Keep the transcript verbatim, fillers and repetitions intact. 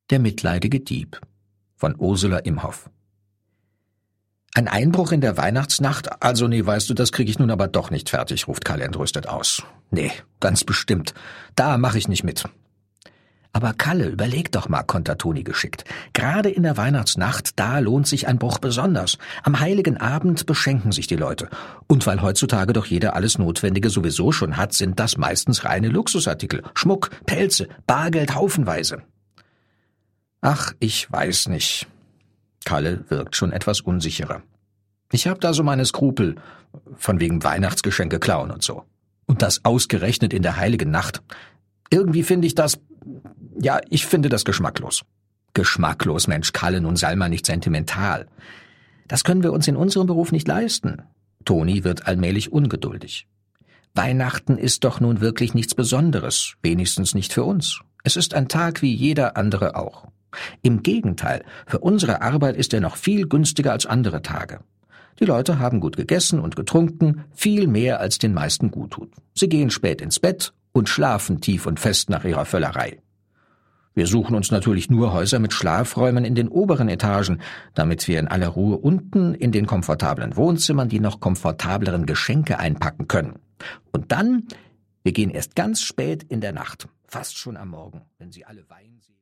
Der mitleidige Dieb von Ursula Imhoff. Ein Einbruch in der Weihnachtsnacht? Also nee, weißt du, das kriege ich nun aber doch nicht fertig, ruft Kalle entrüstet aus. Nee, ganz bestimmt. Da mache ich nicht mit. Aber Kalle, überleg doch mal, kontert Toni geschickt. Gerade in der Weihnachtsnacht, da lohnt sich ein Bruch besonders. Am heiligen Abend beschenken sich die Leute. Und weil heutzutage doch jeder alles Notwendige sowieso schon hat, sind das meistens reine Luxusartikel. Schmuck, Pelze, Bargeld haufenweise. Ach, ich weiß nicht. Kalle wirkt schon etwas unsicherer. Ich hab da so meine Skrupel, von wegen Weihnachtsgeschenke klauen und so. Und das ausgerechnet in der heiligen Nacht. Irgendwie finde ich das, ja, ich finde das geschmacklos. Geschmacklos, Mensch, Kalle, nun sei mal nicht sentimental. Das können wir uns in unserem Beruf nicht leisten. Toni wird allmählich ungeduldig. Weihnachten ist doch nun wirklich nichts Besonderes, wenigstens nicht für uns. Es ist ein Tag wie jeder andere auch. Im Gegenteil, für unsere Arbeit ist er noch viel günstiger als andere Tage. Die Leute haben gut gegessen und getrunken, viel mehr als den meisten gut tut. Sie gehen spät ins Bett und schlafen tief und fest nach ihrer Völlerei. Wir suchen uns natürlich nur Häuser mit Schlafräumen in den oberen Etagen, damit wir in aller Ruhe unten in den komfortablen Wohnzimmern die noch komfortableren Geschenke einpacken können. Und dann, wir gehen erst ganz spät in der Nacht, fast schon am Morgen, wenn sie alle Wein sehen.